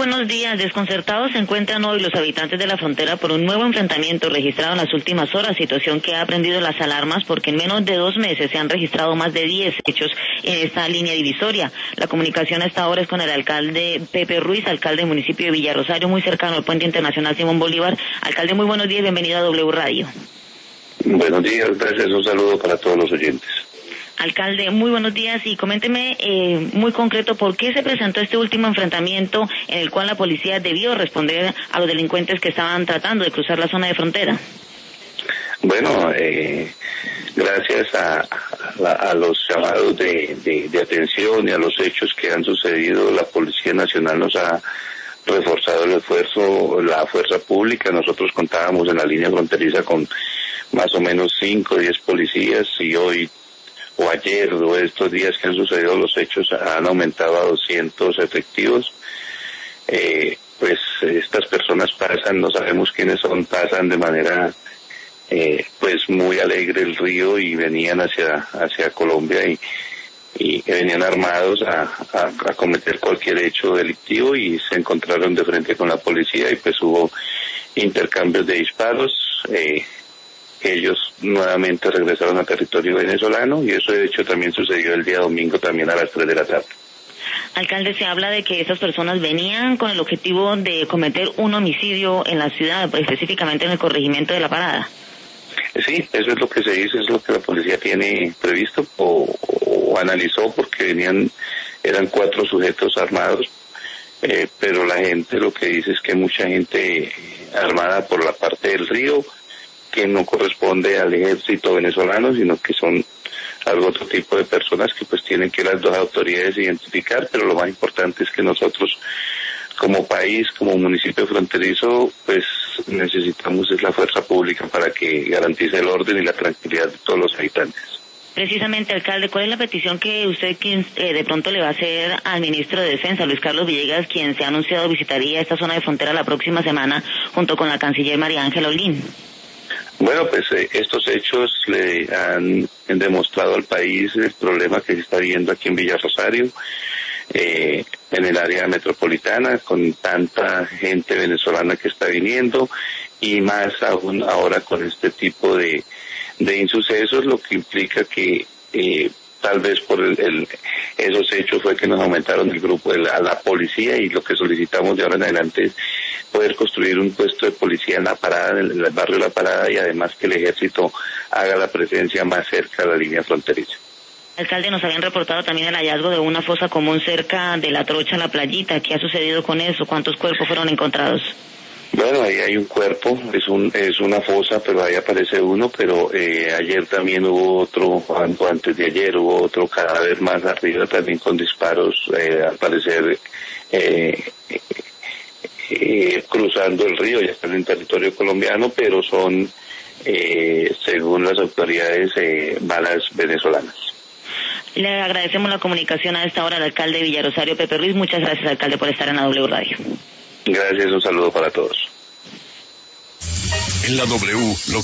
buenos días. Desconcertados se encuentran hoy los habitantes de la frontera por un nuevo enfrentamiento registrado en las últimas horas, situación que ha prendido las alarmas porque en menos de 2 meses se han registrado más de 10 hechos en esta línea divisoria. La comunicación a esta hora es con el alcalde Pepe Ruiz, alcalde del municipio de Villarrosario, muy cercano al puente internacional Simón Bolívar. Alcalde, muy buenos días, bienvenido a W Radio. Buenos días, gracias, un saludo para todos los oyentes. Alcalde, muy buenos días y coménteme muy concreto por qué se presentó este último enfrentamiento en el cual la policía debió responder a los delincuentes que estaban tratando de cruzar la zona de frontera. Bueno, gracias a los llamados de atención y a los hechos que han sucedido, la Policía Nacional nos ha reforzado el esfuerzo, la fuerza pública. Nosotros contábamos en la línea fronteriza con más o menos 5 o 10 policías y hoy o ayer o estos días que han sucedido los hechos han aumentado a 200 efectivos. Pues estas personas pasan, no sabemos quiénes son, pasan de manera pues muy alegre el río y venían hacia Colombia y venían armados a cometer cualquier hecho delictivo y se encontraron de frente con la policía y pues hubo intercambios de disparos. Ellos nuevamente regresaron a territorio venezolano y eso de hecho también sucedió el día domingo también a las 3 de la tarde. Alcalde, se habla de que esas personas venían con el objetivo de cometer un homicidio en la ciudad, específicamente en el corregimiento de La Parada. Sí, eso es lo que se dice, es lo que la policía tiene previsto o analizó porque eran 4 sujetos armados, pero la gente lo que dice es que mucha gente armada por la parte del río, que no corresponde al ejército venezolano, sino que son algo otro tipo de personas que pues tienen que las dos autoridades identificar, pero lo más importante es que nosotros como país, como municipio fronterizo, pues necesitamos es la fuerza pública para que garantice el orden y la tranquilidad de todos los habitantes. Precisamente, alcalde, ¿cuál es la petición que usted de pronto le va a hacer al ministro de Defensa, Luis Carlos Villegas, quien se ha anunciado visitaría esta zona de frontera la próxima semana junto con la canciller María Ángela Olguín? Bueno, pues estos hechos le han demostrado al país el problema que se está viendo aquí en Villarrosario, en el área metropolitana, con tanta gente venezolana que está viniendo y más aún ahora con este tipo de insucesos, lo que implica que tal vez por esos hechos fue que nos aumentaron el grupo a la policía y lo que solicitamos de ahora en adelante es poder construir un puesto de policía en La Parada, en el barrio La Parada y además que el ejército haga la presencia más cerca de la línea fronteriza. Alcalde, nos habían reportado también el hallazgo de una fosa común cerca de La Trocha, La Playita. ¿Qué ha sucedido con eso? ¿Cuántos cuerpos fueron encontrados? Bueno, ahí hay un cuerpo, es una fosa, pero ahí aparece uno, pero ayer también hubo otro, antes de ayer hubo otro cadáver más arriba también con disparos, al parecer cruzando el río, ya están en territorio colombiano, pero son, según las autoridades, balas venezolanas. Le agradecemos la comunicación a esta hora al alcalde de Villarrosario, Pepe Ruiz. Muchas gracias, alcalde, por estar en la W Radio. Gracias, un saludo para todos. En la W,